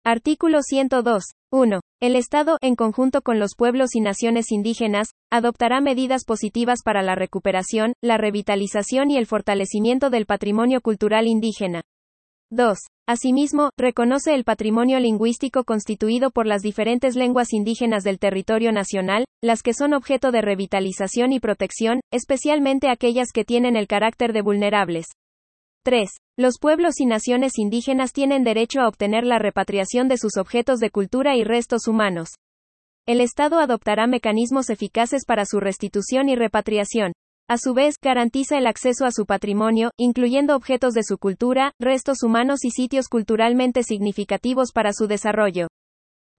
Artículo 102. 1. El Estado, en conjunto con los pueblos y naciones indígenas, adoptará medidas positivas para la recuperación, la revitalización y el fortalecimiento del patrimonio cultural indígena. 2. Asimismo, reconoce el patrimonio lingüístico constituido por las diferentes lenguas indígenas del territorio nacional, las que son objeto de revitalización y protección, especialmente aquellas que tienen el carácter de vulnerables. 3. Los pueblos y naciones indígenas tienen derecho a obtener la repatriación de sus objetos de cultura y restos humanos. El Estado adoptará mecanismos eficaces para su restitución y repatriación. A su vez, garantiza el acceso a su patrimonio, incluyendo objetos de su cultura, restos humanos y sitios culturalmente significativos para su desarrollo.